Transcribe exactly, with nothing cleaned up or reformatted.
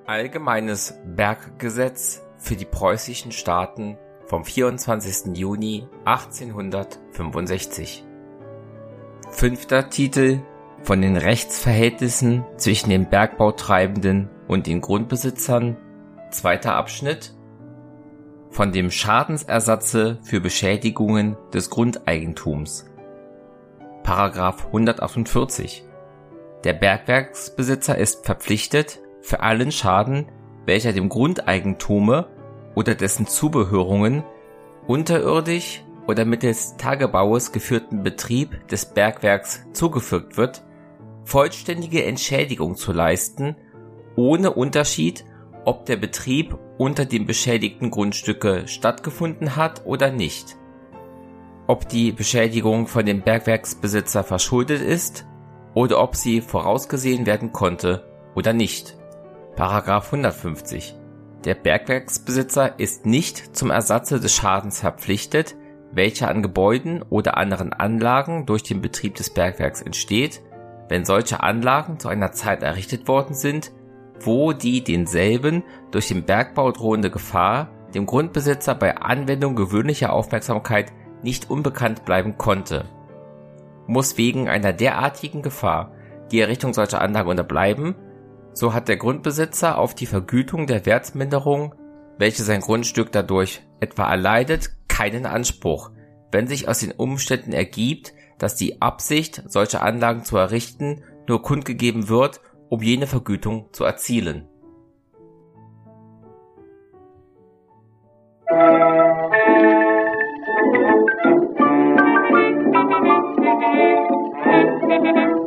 Allgemeines Berggesetz für die preußischen Staaten vom vierundzwanzigsten Juni achtzehnhundertfünfundsechzig. Fünfter Titel: Von den Rechtsverhältnissen zwischen den Bergbautreibenden und den Grundbesitzern. Zweiter Abschnitt: Von dem Schadensersatze für Beschädigungen des Grundeigentums. Paragraph hundertachtundvierzig. Der Bergwerksbesitzer ist verpflichtet, für allen Schaden, welcher dem Grundeigentümer oder dessen Zubehörungen unterirdisch oder mittels Tagebaues geführten Betrieb des Bergwerks zugefügt wird, vollständige Entschädigung zu leisten, ohne Unterschied, ob der Betrieb unter dem beschädigten Grundstücke stattgefunden hat oder nicht, ob die Beschädigung von dem Bergwerksbesitzer verschuldet ist oder ob sie vorausgesehen werden konnte oder nicht. Paragraph hundertfünfzig. Der Bergwerksbesitzer ist nicht zum Ersatze des Schadens verpflichtet, welcher an Gebäuden oder anderen Anlagen durch den Betrieb des Bergwerks entsteht, wenn solche Anlagen zu einer Zeit errichtet worden sind, wo die denselben durch den Bergbau drohende Gefahr dem Grundbesitzer bei Anwendung gewöhnlicher Aufmerksamkeit nicht unbekannt bleiben konnte. Muss wegen einer derartigen Gefahr die Errichtung solcher Anlagen unterbleiben, so hat der Grundbesitzer auf die Vergütung der Wertminderung, welche sein Grundstück dadurch etwa erleidet, keinen Anspruch, wenn sich aus den Umständen ergibt, dass die Absicht, solche Anlagen zu errichten, nur kundgegeben wird, um jene Vergütung zu erzielen. Thank you.